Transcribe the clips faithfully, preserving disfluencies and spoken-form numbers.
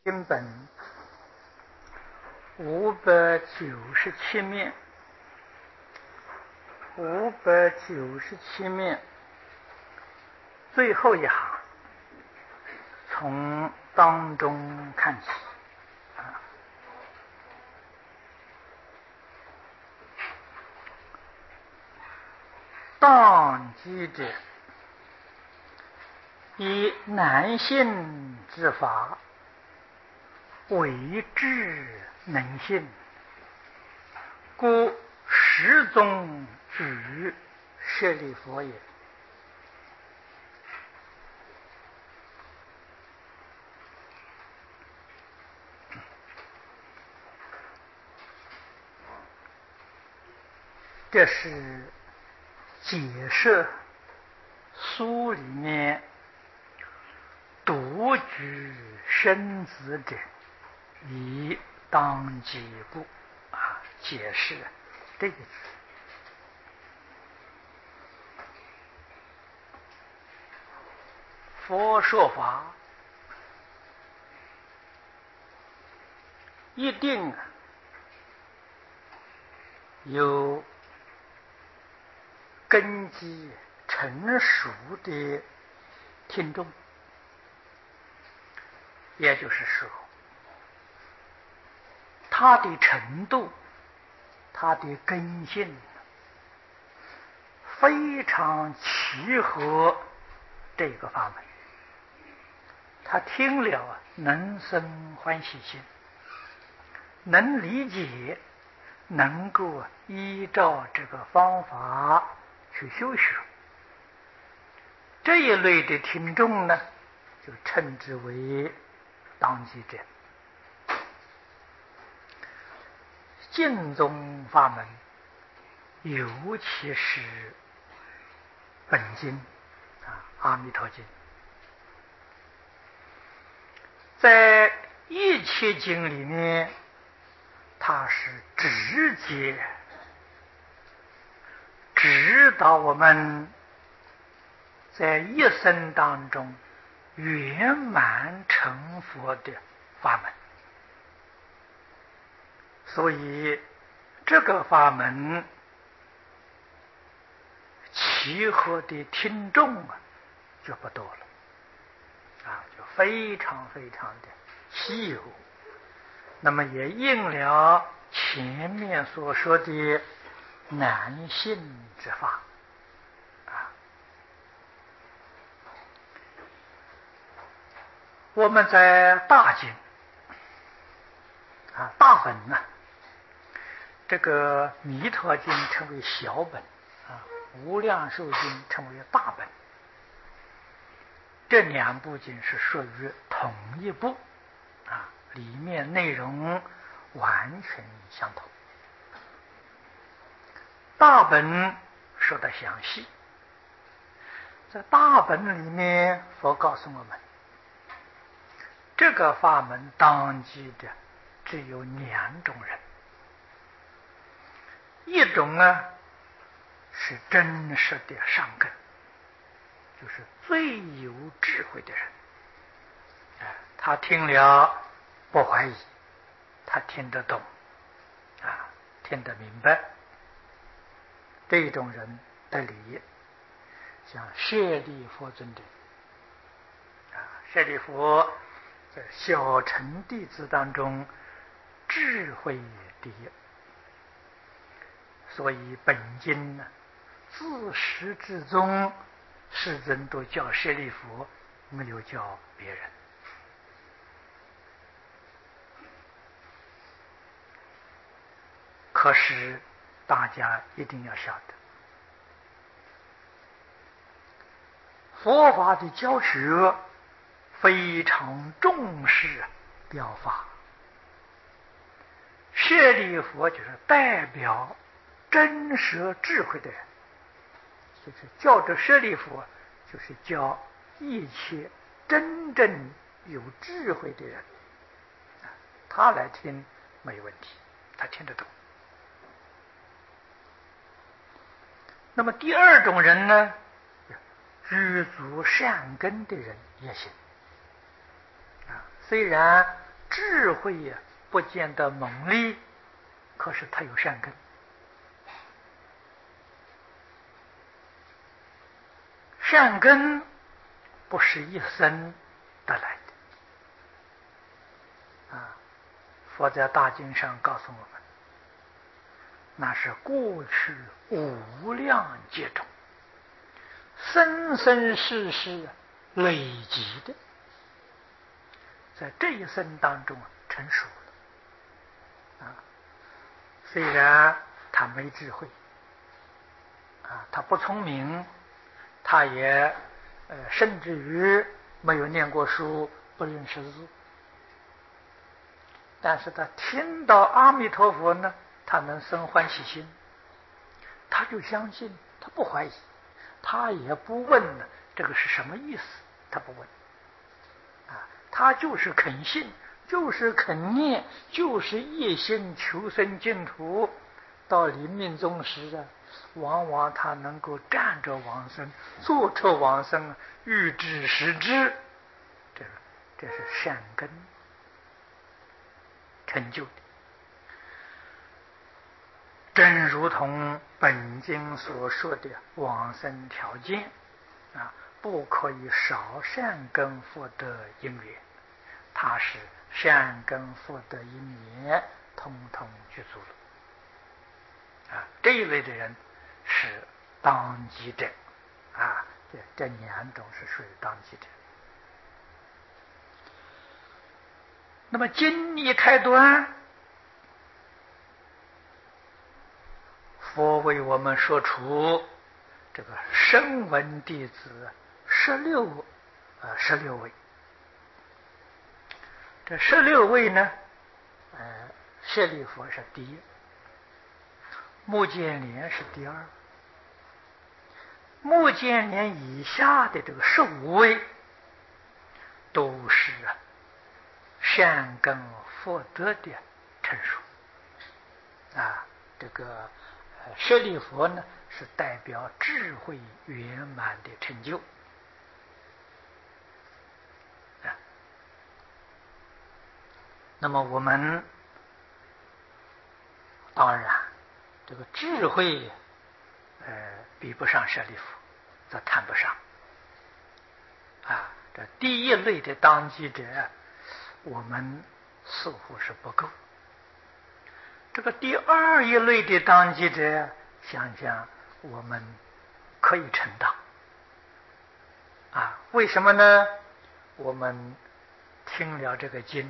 经本五百九十七面，五百九十七面最后一行，从当中看起。啊，当机者，以难信之法为智能信，故始终举舍利弗也。这是解释书里面独具生子者以当机故啊，解释这个字。佛说法一定有根基成熟的听众，也就是说，他的程度，他的根性非常契合这个法门，他听了能生欢喜心，能理解，能够依照这个方法去修学。这一类的听众呢，就称之为当机者。净宗法门，尤其是本经啊，《阿弥陀经》，在一切经里面，它是直接指导我们在一生当中圆满成佛的法门。所以这个法门契合的听众啊就不多了啊，就非常非常的稀有。那么也应了前面所说的难信之法啊。我们在大经啊，大本呢、啊，这个弥陀经称为小本啊，无量寿经称为大本。这两部经是属于同一部啊，里面内容完全相同。大本说得详细，在大本里面，佛告诉我们，这个法门当机的只有两种人。一种呢是真实的善根，就是最有智慧的人，哎，他听了不怀疑，他听得懂啊，听得明白。这种人的理，像舍利弗尊者啊，舍利弗在小乘弟子当中智慧第一。所以本经呢，自始至终，世尊都叫舍利弗，没有叫别人。可是大家一定要晓得，佛法的教学非常重视表法。舍利弗就是代表真实智慧的人，就是叫着舍利弗，就是教一切真正有智慧的人，他来听没问题，他听得懂。那么第二种人呢，具足善根的人也行啊，虽然智慧呀，不见得猛烈，可是他有善根。善根不是一生得来的啊！佛在大经上告诉我们，那是过去无量劫中生生世世累积的，在这一生当中成熟了啊！虽然他没智慧啊，他不聪明，他也呃，甚至于没有念过书，不认识字，但是他听到阿弥陀佛呢，他能生欢喜心，他就相信，他不怀疑，他也不问呢这个是什么意思，他不问啊，他就是肯信，就是肯念，就是一心求生净土。到临命终时啊，往往他能够站着往生，坐着往生，欲知时知，这个这是善根成就的。正如同本经所说的往生条件啊，不可以少善根福德因缘，他是善根福德因缘通通具足了。啊，这一类的人是当机者啊，这这两种是属于当机者。那么经一开端，佛为我们说出这个声闻弟子十六呃十六位。这十六位呢，呃，舍利弗是第一，目犍连是第二，目犍连以下的这个十五位都是善根福德的成熟啊。这个舍利弗呢，是代表智慧圆满的成就啊。那么我们当然这个智慧呃比不上舍利弗，则谈不上啊。这第一类的当机者，我们似乎是不够。这个第二一类的当机者，想想我们可以承当啊。为什么呢？我们听了这个经，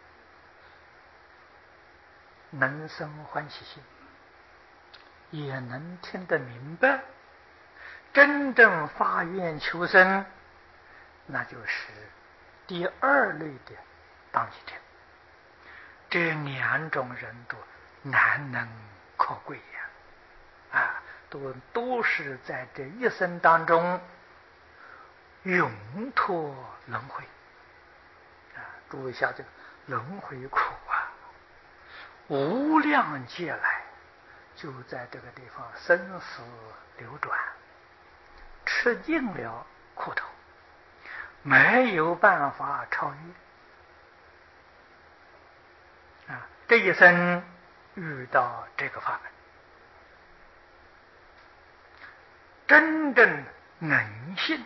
能生欢喜心，也能听得明白，真正发愿求生，那就是第二类的当机者。这两种人都难能可贵呀！啊，都都是在这一生当中永脱轮回啊！注意一下这个轮回苦啊，无量劫来就在这个地方生死流转，吃尽了苦头，没有办法超越啊！这一生遇到这个法门，真正能信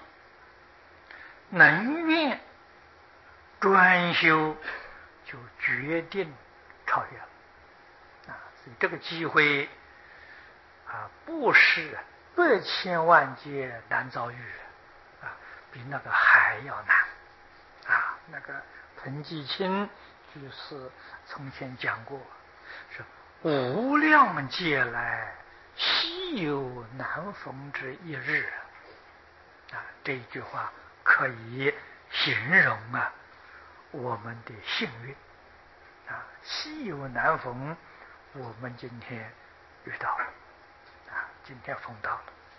能愿专修，就决定超越了啊！所以这个机会啊，不是百千万劫难遭遇啊，比那个还要难啊！那个彭继清居士从前讲过，是无量劫来稀有难逢之一日啊！这一句话可以形容啊我们的幸运啊，稀有难逢，我们今天遇到了啊，今天逢到了。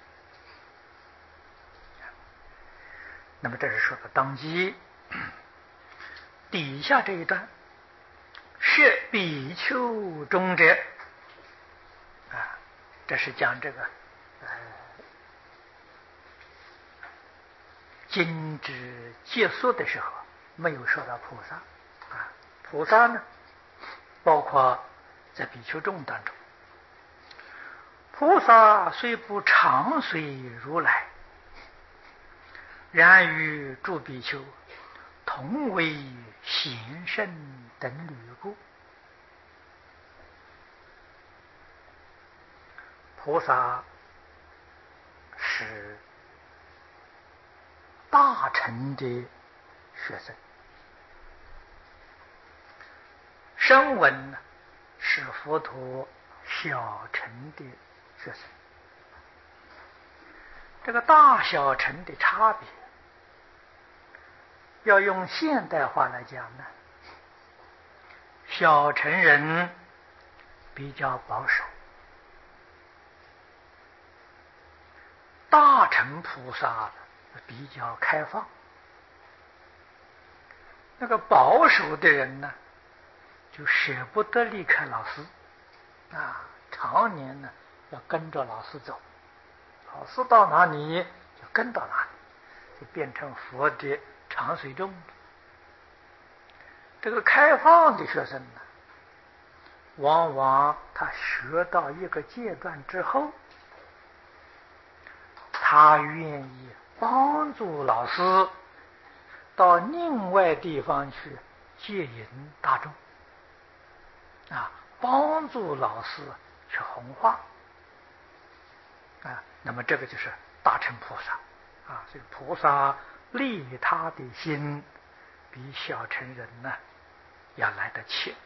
那么这是说的当机。底下这一段是比丘中者啊，这是讲这个呃经之结束的时候，没有说到菩萨啊， 菩萨呢，包括在比丘众当中，菩萨虽不常随如来，然与诸比丘同为贤圣等侣故。菩萨是大乘的学生，声闻呢是佛陀小乘的学生。这个大小乘的差别，要用现代话来讲呢，小乘人比较保守，大乘菩萨比较开放。那个保守的人呢，就舍不得离开老师啊，常年呢要跟着老师走，老师到哪里就跟到哪里，就变成佛的常随众。这个开放的学生呢，往往他学到一个阶段之后，他愿意帮助老师到另外地方去接引大众啊，帮助老师去弘化啊。那么这个就是大乘菩萨啊，所以菩萨利他的心比小乘人呢要来得切，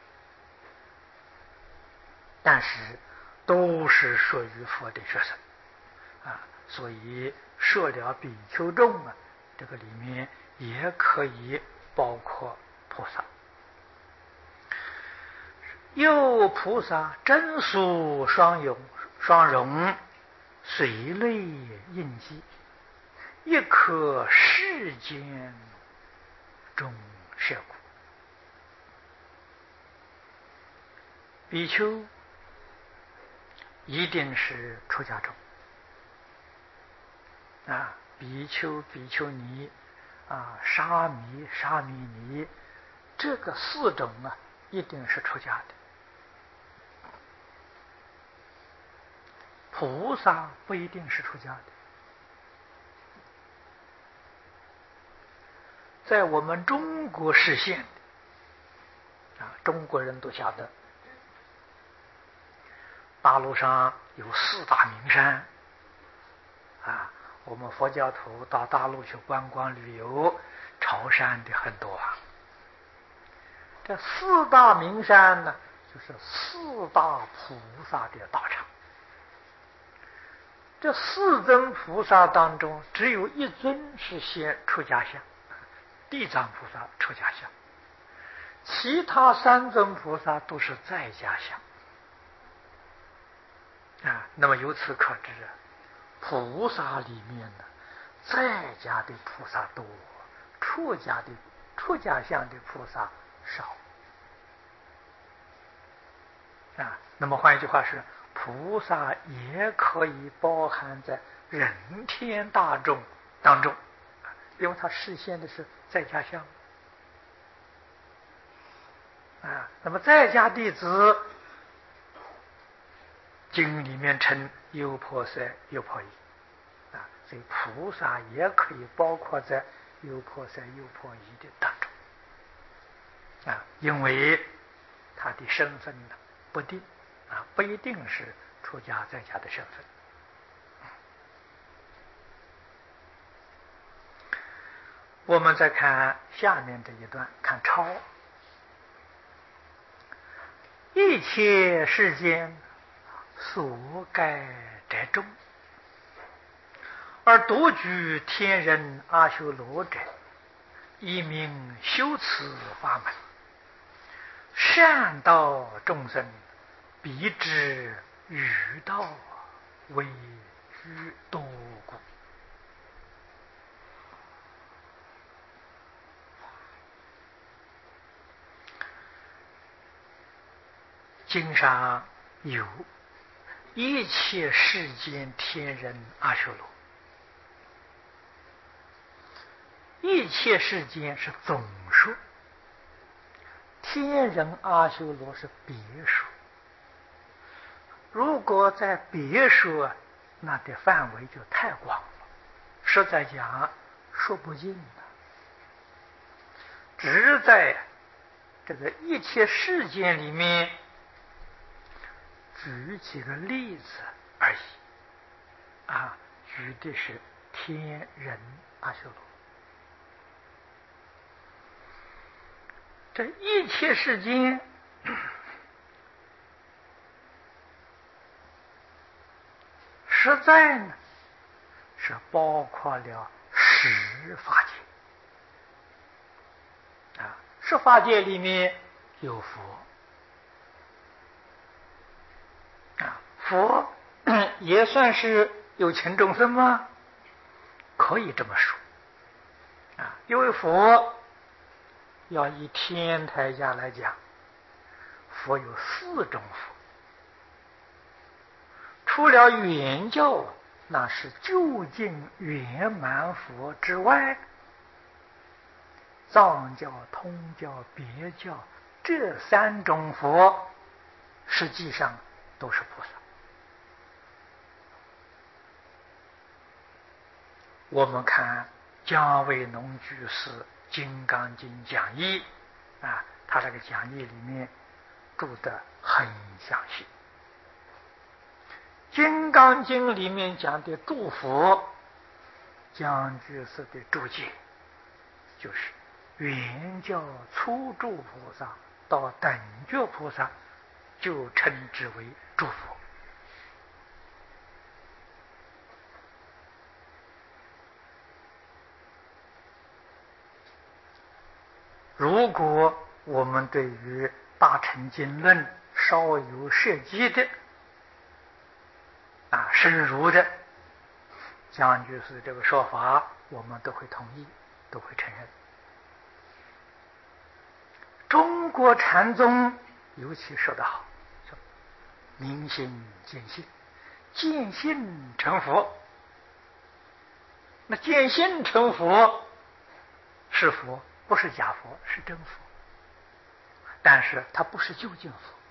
但是都是属于佛的学生啊，所以设了比丘众啊，这个里面也可以包括菩萨。又菩萨真俗双容，双容随类应机，亦可世间中摄故。比丘一定是出家众啊，比丘、比丘尼啊、沙弥、沙弥尼，这个四种啊，一定是出家的。菩萨不一定是出家的。在我们中国实现的啊，中国人都晓得，大陆上有四大名山啊，我们佛教徒到大陆去观光旅游，朝山的很多啊。这四大名山呢，就是四大菩萨的道场。这四尊菩萨当中，只有一尊是现出家相，地藏菩萨出家相，其他三尊菩萨都是在家相啊。那么由此可知啊，菩萨里面呢，在家的菩萨多，出家的出家相的菩萨少啊。那么换一句话是，菩萨也可以包含在人天大众当中，因为他实现的是在家相啊。那么在家弟子，经里面称优婆塞、优婆夷啊，所以菩萨也可以包括在优婆塞、优婆夷的当中啊，因为他的身份呢不定啊，不一定是出家在家的身份。我们再看下面这一段，看抄。一切世间所盖者众，而独居天人阿修罗者，一名修此法门，善道众生彼之愚道为居多故。经上有一切世间天人阿修罗，一切世间是总数， 天人阿修罗是别说，如果在别说，那的范围就太广了，实在讲说不尽的。只在这个一切世间里面举几个例子而已，啊，举的是天人阿修罗。这一切世间实在呢是包括了十法界，啊，十法界里面有佛，啊，佛也算是有情众生吗？可以这么说，啊，因为佛要以天台家来讲，佛有四种佛，除了圆教那是究竟圆满佛之外，藏教、通教、别教这三种佛实际上都是菩萨。我们看姜维农居士《金刚经》讲义啊，他这个讲义里面注得很详细。《金刚经》里面讲的诸佛，姜居士的注解就是圆教初住菩萨到等觉菩萨就称之为诸佛。如果我们对于大乘经论稍有涉及的啊深入的，姜居士这个说法我们都会同意，都会承认。中国禅宗尤其说得好，说明心见性，见性成佛。那见性成佛是佛，不是假佛，是真佛，但是它不是究竟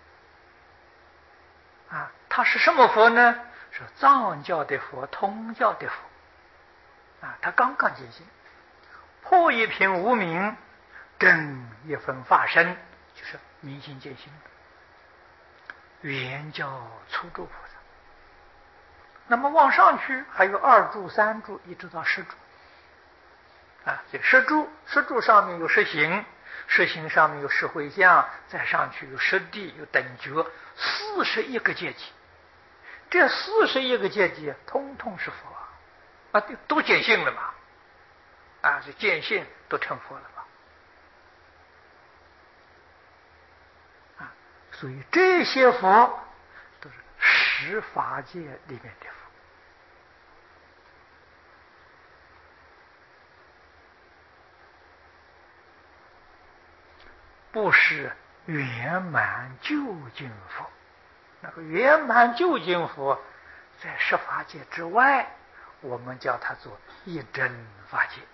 佛啊，它是什么佛呢？是藏教的佛，通教的佛啊，他刚刚见性，破一品无明，正一分法身，就是明心见性的圆教初住菩萨。那么往上去还有二住、三住，一直到十住啊，这十住，十住上面有十行，十行上面有十回向，再上去有十地，有等觉，四十一个阶级。这四十一个阶级通通是佛啊，啊，都见性了嘛，啊，这见性都成佛了嘛，啊，所以这些佛都是十法界里面的佛。不是圆满究竟佛，那个圆满究竟佛在十法界之外，我们叫它做一真法界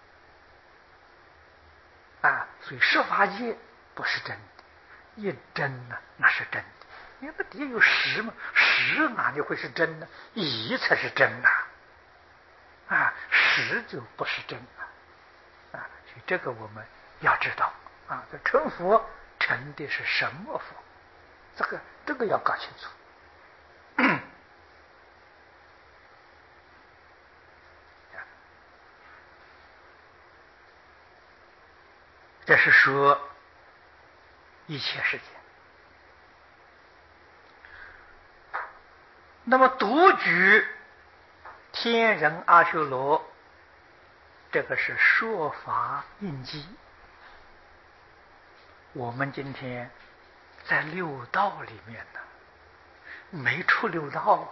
啊。所以十法界不是真的，一真呢那是真的。因为底下有十嘛，十哪里会是真呢？一才是真呐，啊，十就不是真了啊。所以这个我们要知道。啊，这成佛成的是什么佛？这个这个要搞清楚。这是说一切世界。那么独举天人阿修罗，这个是说法印记。我们今天在六道里面呢，没出六道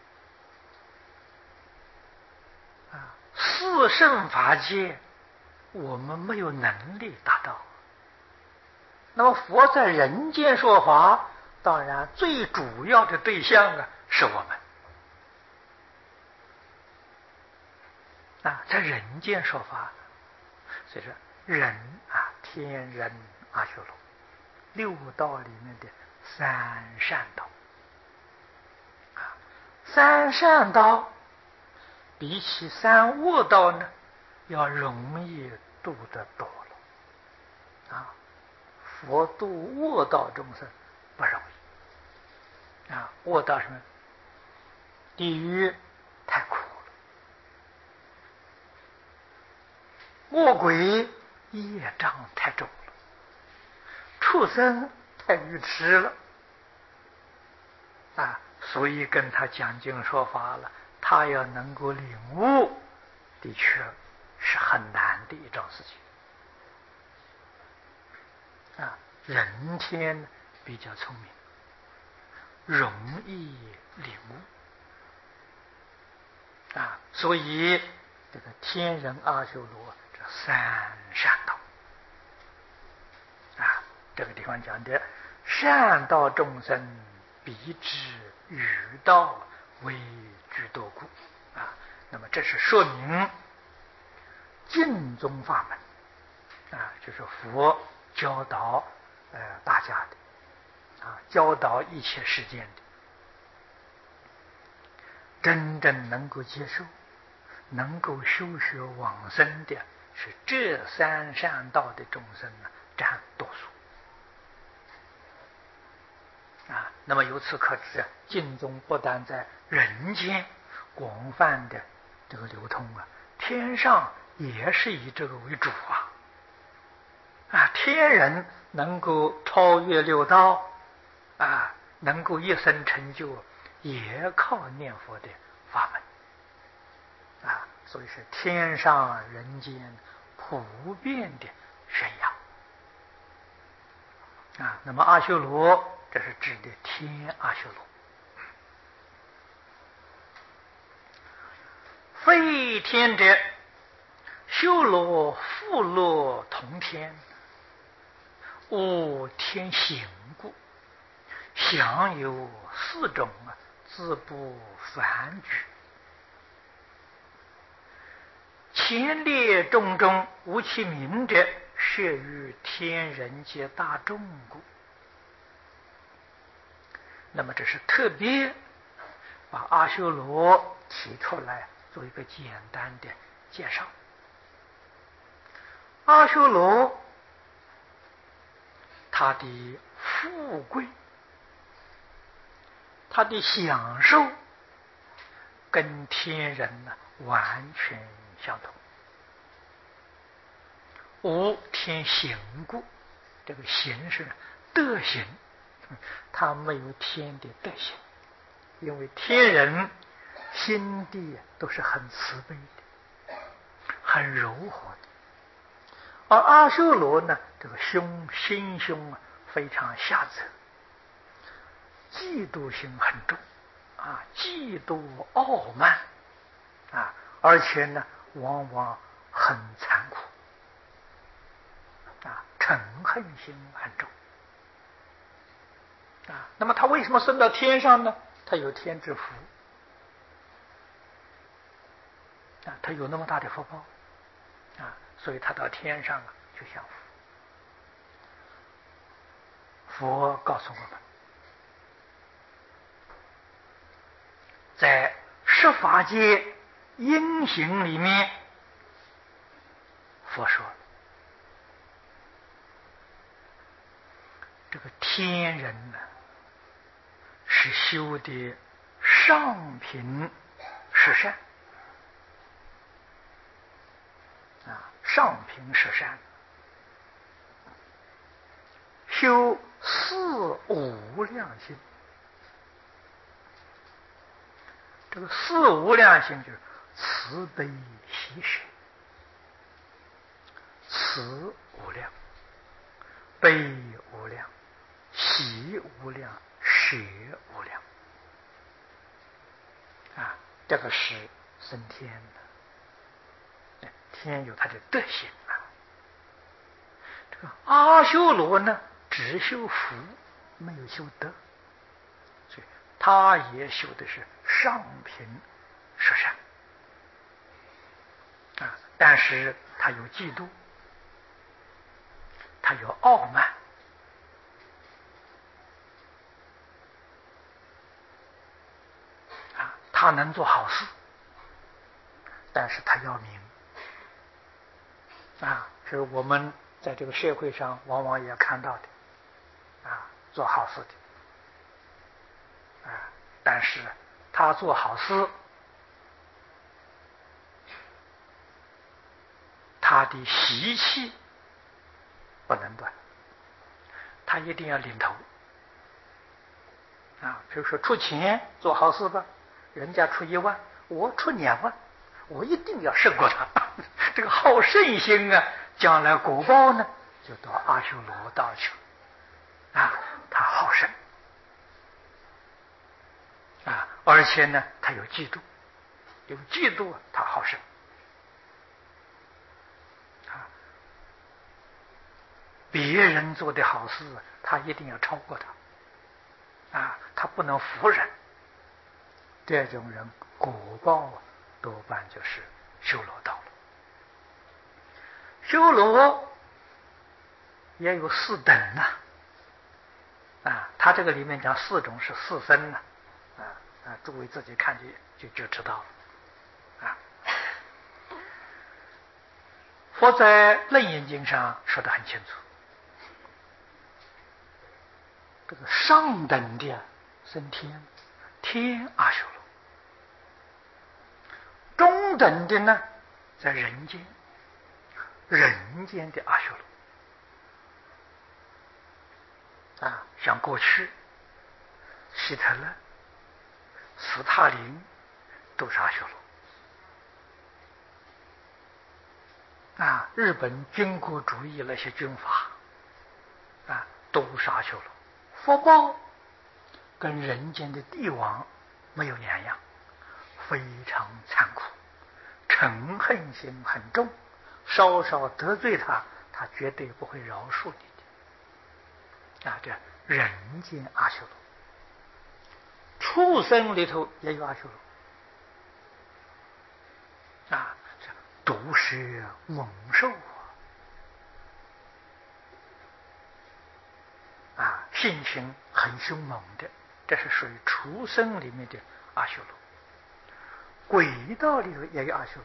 啊！啊，四圣法界我们没有能力达到。那么佛在人间说法，当然最主要的对象啊是我们啊，在人间说法，所以说人啊，天人阿修罗。 六道里面的三善道。啊，三善道比起三恶道呢，要容易度得多了。啊，佛度恶道众生不容易。啊，恶道什么？地狱太苦了，恶鬼业障太重了，畜生太愚痴了。啊，所以跟他讲经说法了，他要能够领悟，的确是很难的一桩事情。啊，人天比较聪明，容易领悟。啊，所以这个天人阿修罗这三善道。啊，这个地方讲的善道众生比之愚道为居多故。啊，那么这是说明净宗法门。啊，就是佛教导呃大家的，啊，教导一切世间的，真正能够接受、能够修学往生的，是这三善道的众生呢，占多数。啊，那么由此可知啊，净宗不但在人间广泛的这个流通啊，天上也是以这个为主啊。啊，天人能够超越六道，啊，能够一生成就，也靠念佛的法门。啊，所以是天上人间普遍的宣扬。啊，那么阿修罗，这是指的天阿修罗。非天者，修罗、富罗同天，无天行故，享有四种啊，自不凡举。前列众中无其名者，摄于天人皆大众故。那么这是特别把阿修罗提出来做一个简单的介绍。阿修罗他的富贵，他的享受跟天人呢完全相同。无天行故，这个行是德行，他没有天的德行，因为天人心地都是很慈悲的，很柔和的，而阿修罗呢，这个胸心胸啊非常狭窄，嫉妒心很重啊，嫉妒傲慢啊，而且呢往往很残酷啊，嗔恨心很重啊。那么他为什么升到天上呢？他有天之福啊，他有那么大的福报啊，所以他到天上啊去享福。佛告诉我们，在十法界因行里面，佛说这个天人呢是修的上品十善啊，上品十善，修四无量心。这个四无量心就是慈悲喜舍，慈无量，悲无量，喜无量，舍无量啊，这个是升天的。天有他的德行啊。这个阿修罗呢，只修福，没有修德，所以他也修的是上品十善啊，但是他有嫉妒，他有傲慢他能做好事，但是他要名啊，是我们在这个社会上往往也看到的啊，做好事的啊，但是他做好事，他的习气不能断，他一定要领头啊。比如说出钱做好事吧，人家出一万，我出两万，我一定要胜过他。这个好胜心啊，将来果报呢，就到阿修罗道去啊。他好胜啊，而且呢，他有嫉妒，有嫉妒他好胜啊。别人做的好事，他一定要超过他啊，他不能服人。这种人果报多半就是修罗道了。修罗也有四等呐、啊，啊，他这个里面讲四种是四僧呐、啊，啊啊，诸位自己看就就就知道了啊。佛在《楞严经》上说得很清楚，这个上等的升天，天阿修罗；中等的呢，在人间，人间的阿修罗啊，像过去希特勒、斯大林都是阿修罗啊，日本军国主义那些军阀啊，都是阿修罗。福报跟人间的帝王没有两样，非常残酷，嗔恨心很重，稍稍得罪他，他绝对不会饶恕你的啊！这人间阿修罗，畜生里头也有阿修罗啊，这毒蛇猛兽啊，性情很凶猛的，这是属于畜生里面的阿修罗。鬼道里头也有阿修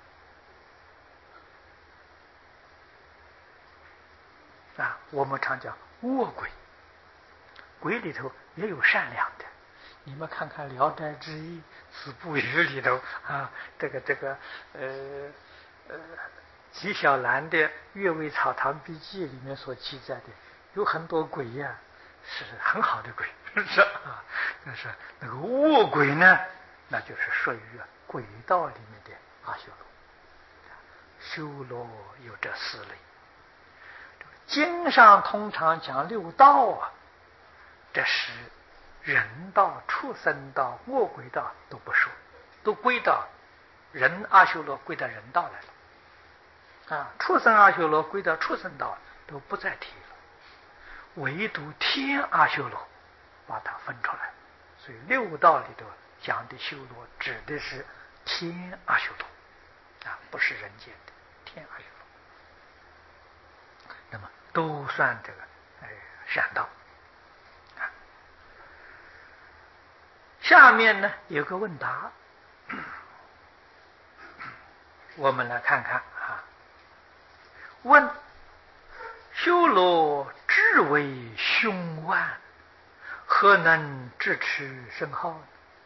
罗啊，我们常讲恶鬼，鬼里头也有善良的。你们看看《聊斋志异》四部语里头啊，这个这个呃呃纪晓岚的《阅微草堂笔记》里面所记载的，有很多鬼呀、啊，是很好的鬼，是啊。但是那个恶鬼呢，那就是属于鬼道里面的阿修罗。修罗有这四类，经上通常讲六道啊，这是人道、畜生道、恶鬼道都不说，都归到人阿修罗归到人道来了啊，畜生阿修罗归到畜生道都不再提了，唯独天阿修罗把它分出来，所以六道里头讲的修罗指的是天阿修罗啊，不是人间的天阿修罗，那么都算这个哎善道。下面呢有个问答，我们来看看啊。问：修罗智为凶顽，何能支持甚好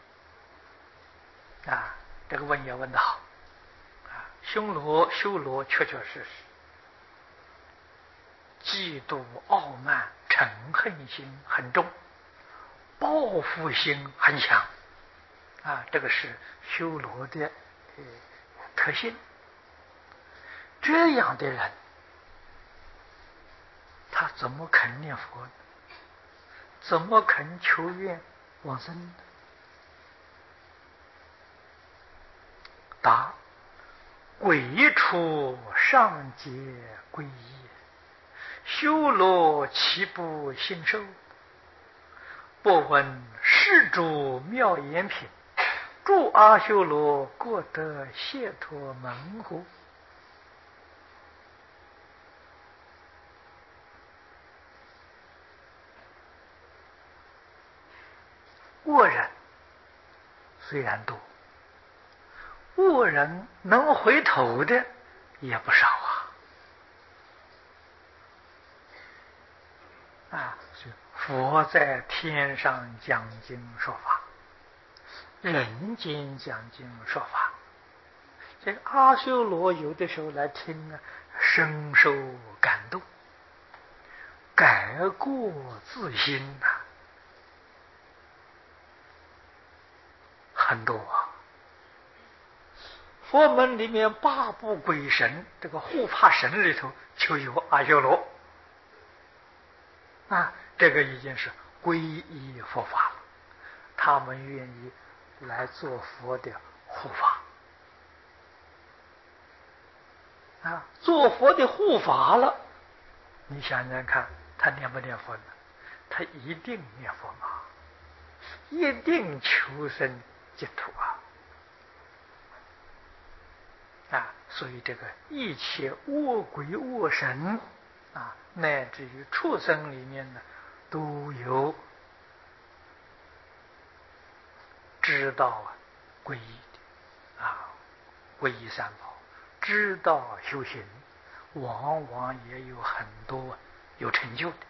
啊？这个问也问得好啊！修罗修罗确确实实嫉妒、傲慢、嗔恨心很重，报复心很强啊，这个是修罗的呃特性。这样的人，他怎么肯念佛呢？怎么肯求愿往生呢？答：鬼畜上结皈依，修罗岂不信受？不闻世主妙言品，诸阿修罗各得解脱门乎？恶人虽然多， 恶人能回头的也不少啊！啊，是佛在天上讲经说法，人间讲经说法。这个阿修罗有的时候来听啊，深受感动，改过自新呐、啊，很多啊。佛门里面八部鬼神，这个护法神里头就有阿修罗啊，这个已经是皈依佛法了，他们愿意来做佛的护法啊，做佛的护法了。你想想看，他念不念佛呢？他一定念佛嘛，一定求生净土啊！啊，所以这个一切恶鬼恶神啊，乃至于畜生里面呢，都有知道啊皈依的啊，皈依三宝，知道修行，往往也有很多有成就的。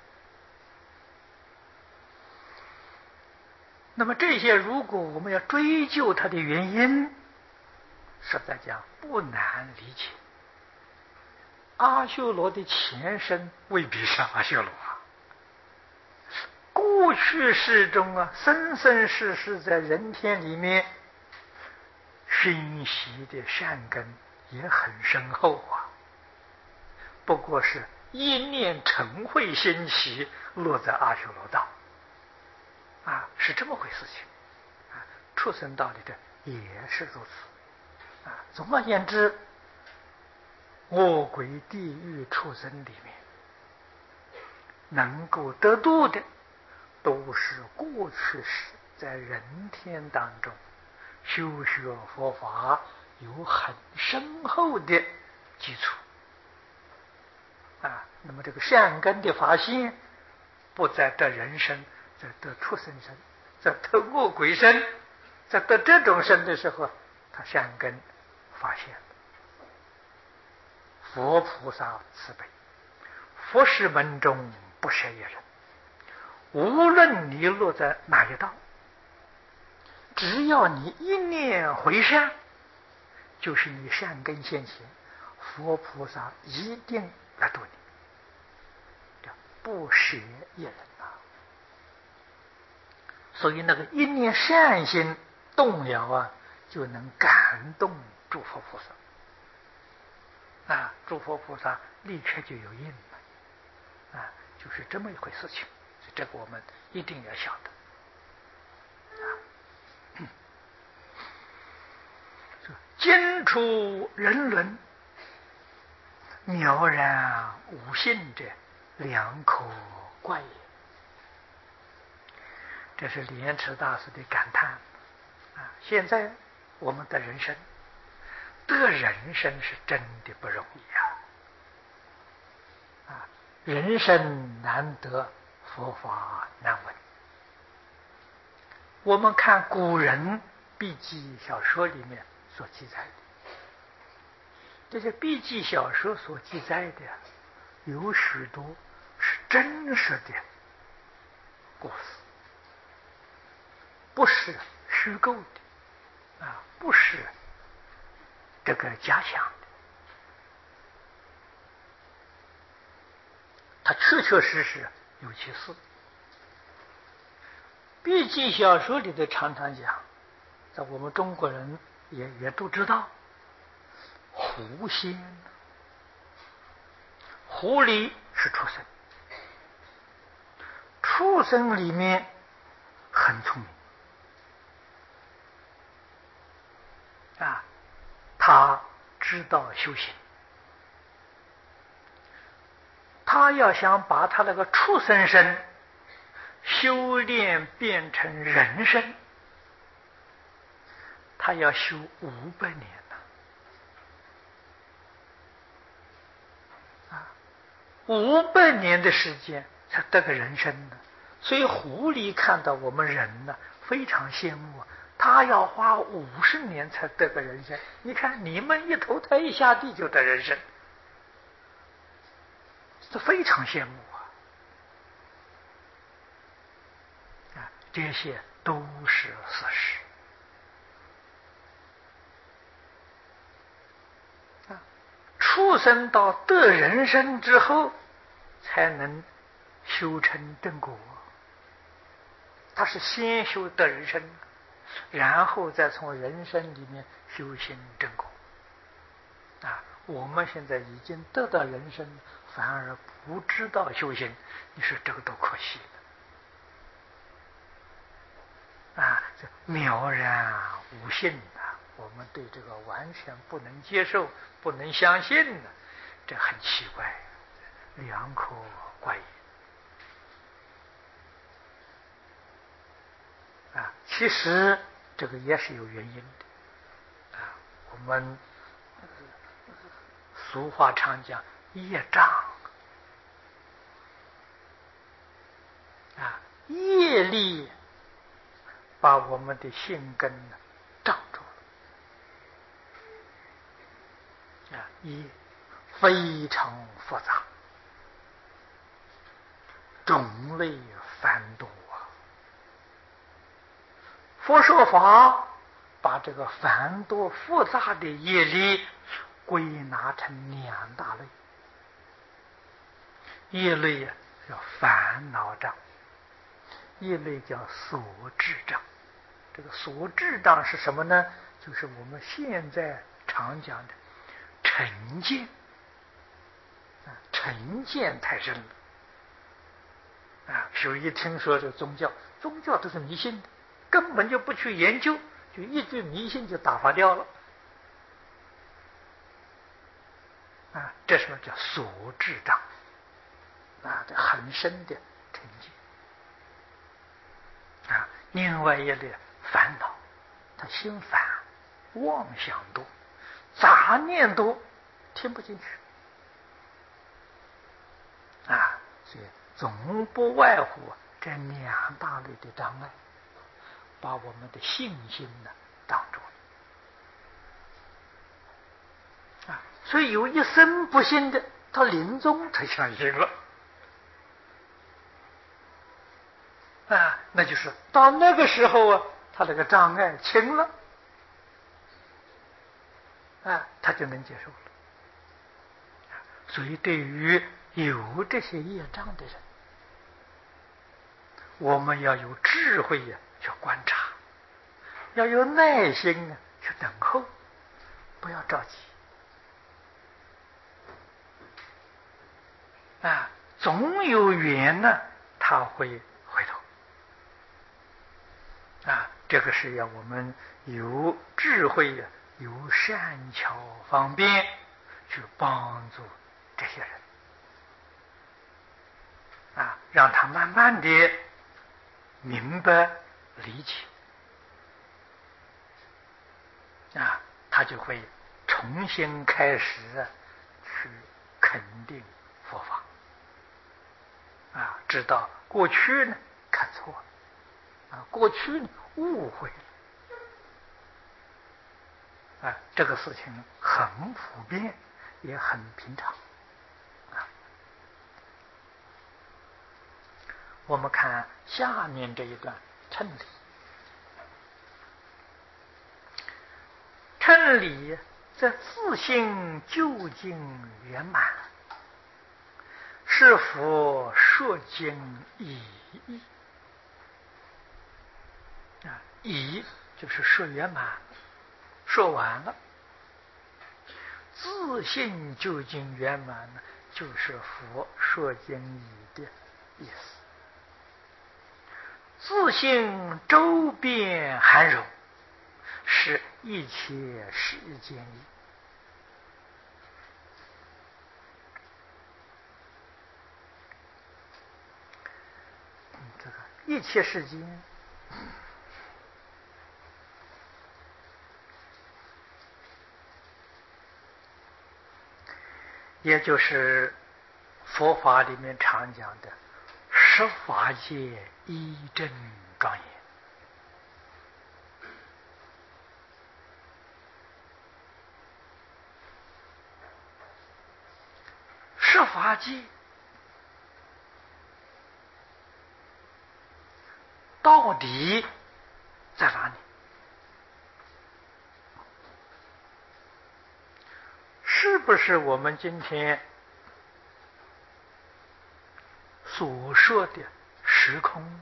那么这些，如果我们要追究它的原因，实在讲不难理解。阿修罗的前身未必是阿修罗啊，过去世中啊，生生世世在人天里面熏习的善根也很深厚啊，不过是一念嗔恚兴起，落在阿修罗道啊，是这么回事情啊。畜生道里的也是如此啊。总而言之，恶鬼地狱畜生里面能够得度的，都是过去时在人天当中修学佛法有很深厚的基础啊。那么这个善根的发现，不在得人身，在得畜生身，在得恶鬼身，在得这种身的时候，他善根发现了。佛菩萨慈悲，佛事门中不舍一人，无论你落在哪一道，只要你一念回善，就是你善根现前，佛菩萨一定来度你，不舍一人啊。所以那个一念善心动了啊，就能感动诸佛菩萨啊，诸佛菩萨立刻就有应了啊，就是这么一回事情。所以这个我们一定要晓得啊。经出人伦，渺然无信者，两可怪也。这是莲池大师的感叹啊！现在我们的人生，得人生是真的不容易啊！啊，人生难得，佛法难闻。我们看古人笔记小说里面所记载的，这些笔记小说所记载的，有许多是真实的故事，不是虚构的啊，不是这个假想的，它确确实实有其事。笔记小说里的常常讲，在我们中国人也也都知道，狐仙，狐狸是畜生，畜生里面很聪明啊，他知道修行，他要想把他那个畜生身修炼变成人身，他要修五百年呢啊，五百年的时间才得个人身呢。所以狐狸看到我们人呢，非常羡慕，他他要花五十年才得个人生，你看你们一投胎一下地就得人生，这非常羡慕啊！啊，这些都是事实啊。畜生到得人生之后，才能修成正果。他是先修得人生，然后再从人生里面修行正果。啊，我们现在已经得到人生，反而不知道修行，你说这个多可惜了啊！这渺然无信啊，我们对这个完全不能接受，不能相信的，这很奇怪，两可怪异。啊，其实这个也是有原因的啊。我们俗话常讲业障啊，业力把我们的心根障住了啊，业非常复杂，种类繁多。佛说法把这个繁多复杂的业力归纳成两大类，一类叫烦恼障，一类叫所知障。这个所知障是什么呢？就是我们现在常讲的成见啊，成见太深了啊。所以一听说这个宗教，宗教都是迷信的，根本就不去研究，就一句迷信就打发掉了啊！这什么叫所知障啊？这很深的成见啊。另外一类烦恼，他心烦，妄想多，杂念多，听不进去啊。所以总不外乎这两大类的障碍，把我们的信心呢挡住了啊。所以有一生不信的，他临终他相信了啊，那就是到那个时候啊，他那个障碍轻了啊，他就能接受了。所以对于有这些业障的人，我们要有智慧呀、啊，去观察，要有耐心啊，去等候，不要着急啊，总有缘呢，他会回头啊。这个是要我们有智慧呀、啊，有善巧方便去帮助这些人啊，让他慢慢的明白理解啊，他就会重新开始去肯定佛法啊，知道过去呢看错了啊，过去呢误会了啊，这个事情很普遍，也很平常啊。我们看下面这一段称理。称理在自性究竟圆满，是佛说经已义啊，已就是说圆满，说完了。自性究竟圆满呢，就是佛说经义的意思。自性周遍含容，是一切世间义。这个一切世间，也就是佛法里面常讲的十法界一真庄严法界到底在哪里？是不是我们今天所说的时空呢？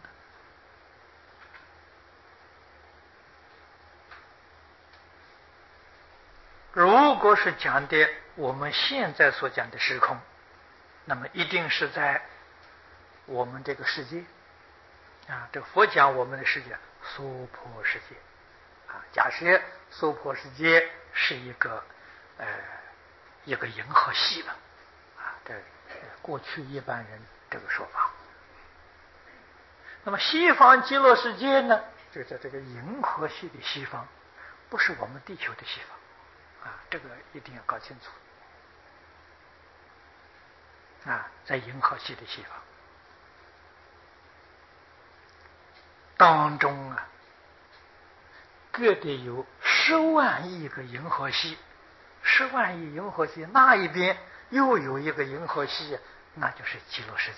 如果是讲的我们现在所讲的时空，那么一定是在我们这个世界啊，这个佛讲我们的世界娑婆世界啊。假设娑婆世界是一个呃一个银河系吧啊，这过去一般人这个说法。那么西方极乐世界呢，就在这个银河系的西方，不是我们地球的西方。啊，这个一定要搞清楚啊，在银河系的西方当中啊，各地有十万亿个银河系，十万亿银河系那一边又有一个银河系，那就是极乐世界。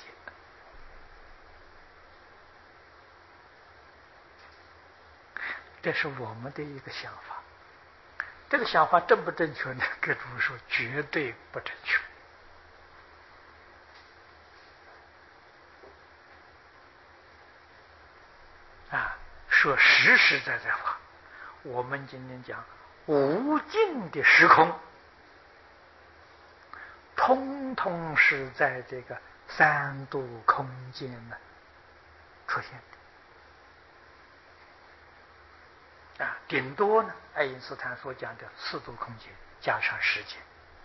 这是我们的一个想法。这个想法正不正确呢？给诸位说，绝对不正确。啊，说实实在在话，我们今天讲无尽的时空，通通是在这个三度空间呢出现的。啊，顶多呢，爱因斯坦所讲的四度空间加上时间，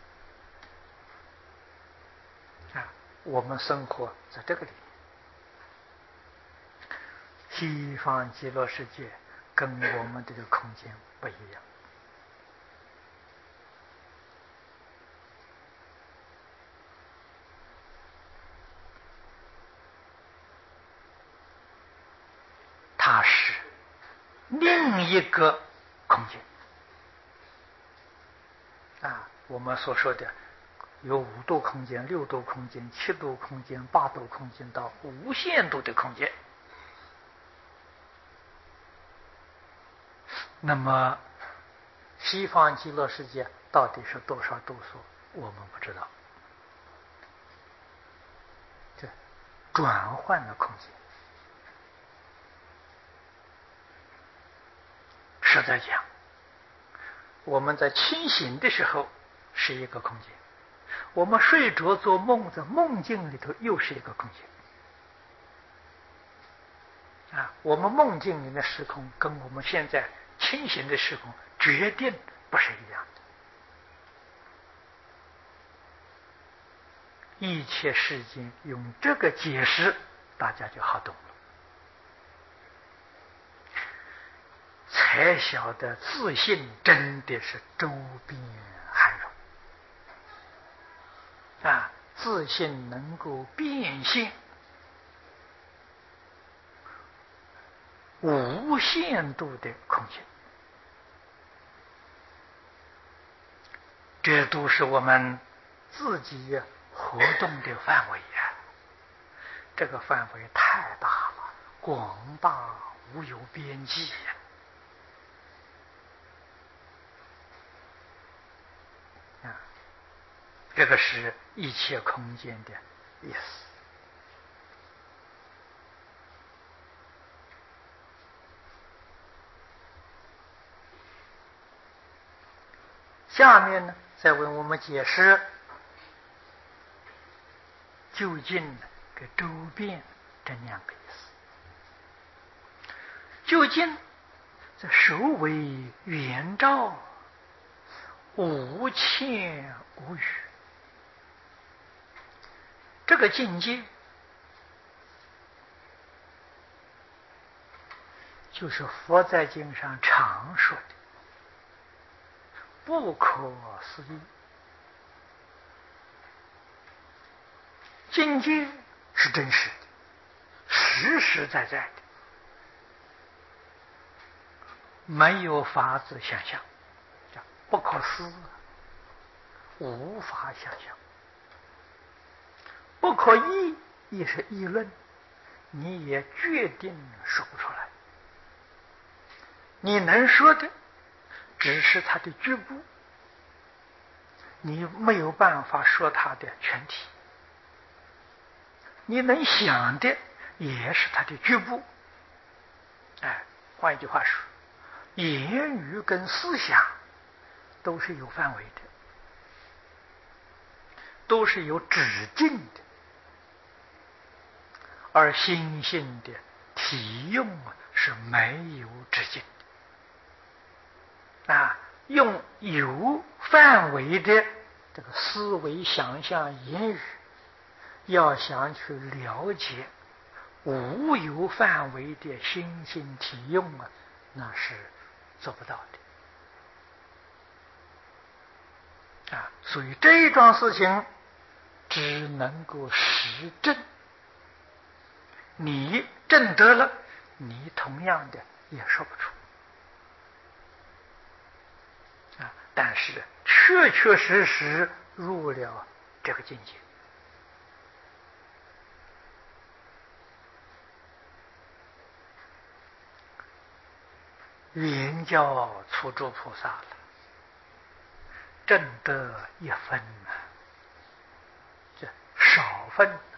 啊，我们生活在这个里面。西方极乐世界跟我们这个空间不一样，它是另一个空间。啊，我们所说的有五度空间、六度空间、七度空间、八度空间到无限度的空间。那么西方极乐世界到底是多少度数，我们不知道。这转换的空间，实在讲，我们在清醒的时候是一个空间，我们睡着做梦，在梦境里头又是一个空间。啊，我们梦境里的时空跟我们现在清醒的时空决定不是一样的。一切世间用这个解释，大家就好懂了，才晓得自信真的是周边涵容啊，自信能够变现无限度的空间。这都是我们自己活动的范围呀，这个范围太大了，广大无有边际呀。啊，这个是一切空间的意思。下面呢，再为我们解释就近跟周边这两个意思。就近这首为圆照，无欠无语。这个境界就是佛在经上常说的不可思议。境界是真实的，实实在在的，没有法子想象，叫不可思，无法想象。 不可议亦是议论，你也决定说不出来。你能说的只是它的局部，你没有办法说它的全体。你能想的也是它的局部。哎，换一句话说，言语跟思想都是有范围的，都是有止境的，而心性的体用啊是没有止境的。啊，用有范围的这个思维、想象、言语，要想去了解无有范围的心性体用啊，那是做不到的啊。所以这一桩事情只能够实证，你证得了，你同样的也说不出啊。但是确确实实入了这个境界。圆教初住菩萨了，证得一分啊，这少分